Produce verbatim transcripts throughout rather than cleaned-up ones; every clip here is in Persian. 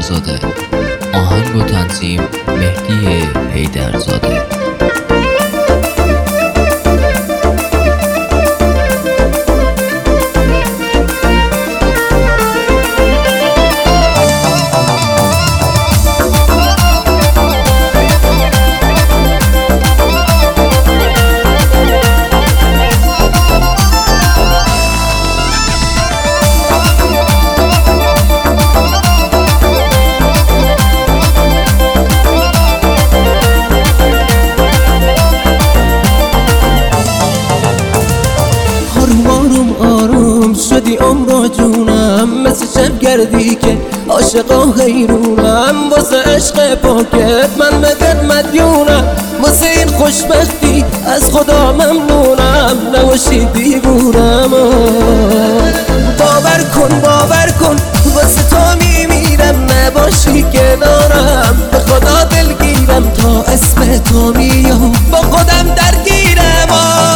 حیدرزاده. آهنگ و تنظیم مهدی حیدرزاده. شدی عمر جونم مثل شبگردی که عاشقا حیرونم، واسه عشق پاکت من بهت مدیونم، واسه این خوشبختی از خدا ممنونم، نباشی دیوونم. باور کن باور کن واسه تو میمیرم، نباشی کنارم به خدا دلگیرم، تا اسم تو میام با خودم درگیرم.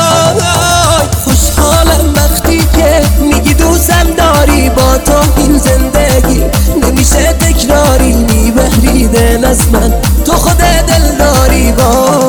خوشحالم وقتی که میگی دوستم داری، با تو این زندگی نمیشه تکراری، میبری دل از من تو خود دل داری. با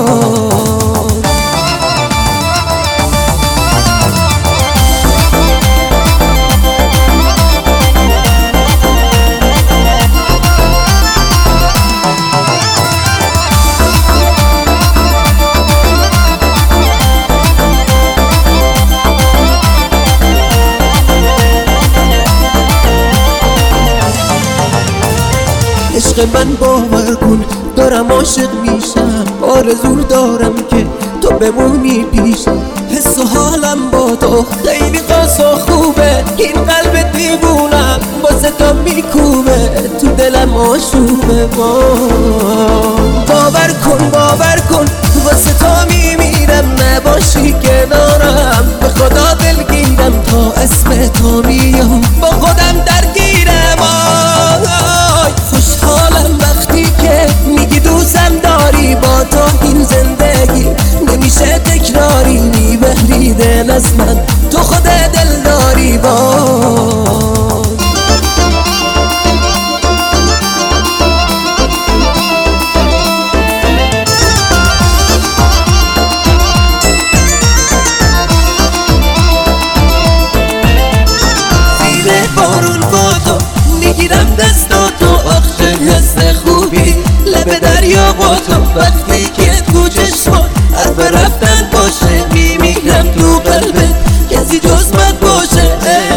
عشق من باور کن دارم عاشق میشم، آرزو دارم که تو بمونی پیشم، حس و حالم با تو خیلی خاص و خوبه، این قلب دیوونم واسه تو میکوبه، تو دلم آشوبه. باور کن باور کن واسه تو میمیرم، نباشی کنارم به خدا دلگیرم، تا اسم تو میام با خودم درگیرم. خوشحالم وقتی که میگی دوستم داری، با تو این زندگی نمیشه تکراری، میبری دل از من تو خود دل داری. با بارون با تو میگیرم دستاتو، آخه حس خوبی لب دریا با تو، وقتی که تو چشمات حرف رفتن باشه، میمیرم تو قلبت کسی جز من باشه.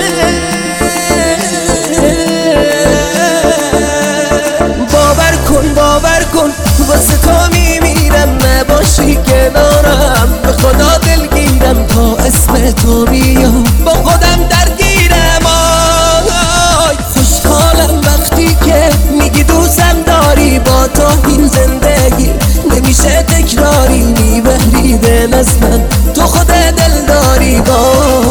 باور کن باور کن واسه تو میمیرم، نباشی کنارم به خدا دلگیرم، تا اسم تو میام با خودم درگیرم. خوشحالم وقتی که میگی دوستم داری، با تو این زندگی نمیشه تکراری، میبری دل از من تو خود دل داری. با